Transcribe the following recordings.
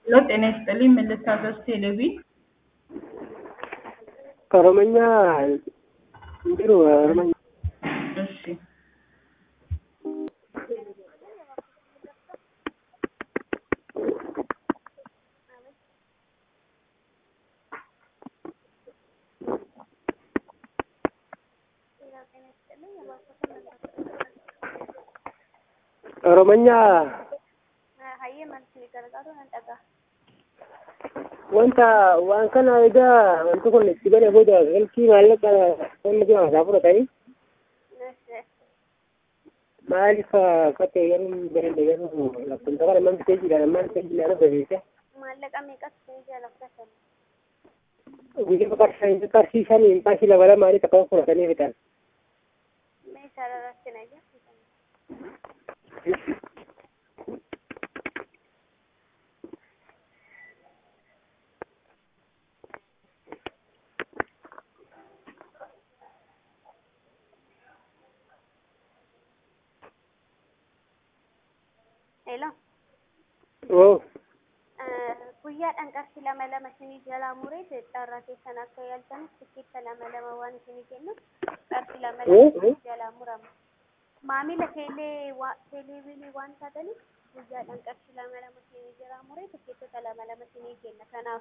Lo tenés Pelín Melissa Televi. Oromanya jiru Oromanya. እሺ Oromanya waan kana egaa wanti kun itti bade booda galchii maallaqa wanni jiran isaa fudhatanii maaliif akkatti garuu bareedde garuu lakkoofsa kana mana teejiidhaan amma teejiidhaan bebeese guyyaa qarshii qarshii lama lamaanii takka fudhatanii fitan. Hello. Oo. Guyyaadhaan qarshii lama lama isinii jalaa muree carraa keessan akka yaaltan tikkeetta lama lama waan isinii kennu qarshii lama lama isinii jalaa murama. Maamila teeleeviinii waan taataniif guyyaadhaan qarshii lama lama isinii jalaa muree tikkeettota lama lama isinii kenna. Kanaaf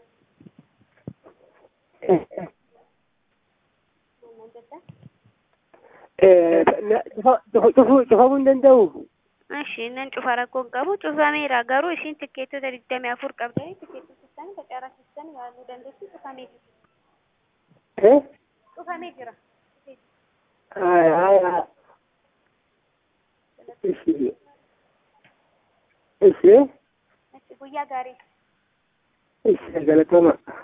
cufamuu hin danda'u. Ishi nan cufa rakkoon qabu cufameera garuu ishiin tikkeettota 24 qabdanii tikkeettota sana facaarasisan yaaluu dandeessu cufamee jira. Cufamee jira. Ishi guyyaa gaarii. ishi galatoomaa.